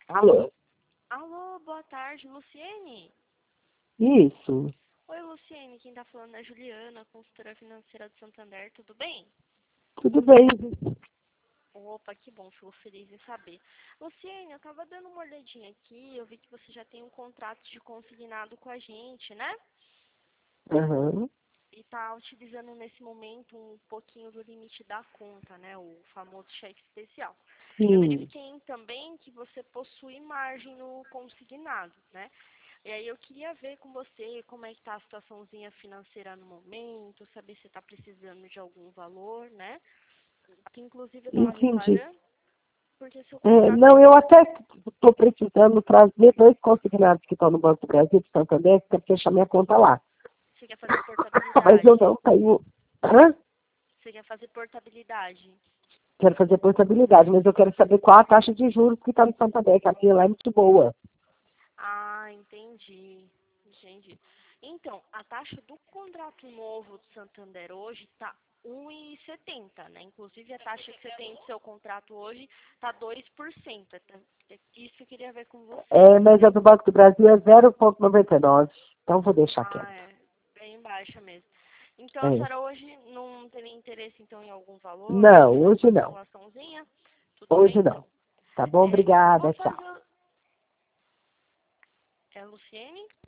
Alô? Alô, boa tarde, Luciene? Isso. Oi, Luciene, quem tá falando é a Juliana, consultora financeira do Santander, tudo bem? Tudo bem? Opa, que bom, fico feliz em saber. Luciene, eu tava dando uma olhadinha aqui, eu vi que você já tem um contrato de consignado com a gente, né? Aham. E tá utilizando nesse momento um pouquinho do limite da conta, né? O famoso cheque especial. Eu Sim. verifiquei também que você possui margem no consignado, né? E aí eu queria ver com você como é que tá a situaçãozinha financeira no momento, saber se está precisando de algum valor, né? Que inclusive eu estava Entendi. reparando, porque seu contrato Não, eu até estou precisando trazer 2 consignados que estão no Banco do Brasil, de Santander, para fechar minha conta lá. você quer fazer Mas eu portabilidade. não tenho... Hã? Você quer fazer portabilidade. Quero fazer portabilidade, mas eu quero saber qual a taxa de juros que está no Santander, que a minha lá é muito boa. Ah, entendi. Entendi. Então, a taxa do contrato novo do Santander hoje está 1,70, né? Inclusive a taxa que você tem no seu contrato hoje está 2%. Isso eu queria ver com você. Mas a do Banco do Brasil é 0,99. Então vou deixar Ah, quieto. é. Bem baixa mesmo. Então a É. senhora hoje não teria interesse então em algum valor para Não, fazer hoje alguma não. simulaçãozinha? Tudo bem Hoje então. não. Tá bom? Eu vou Obrigada. Tchau. fazer. É Luciene?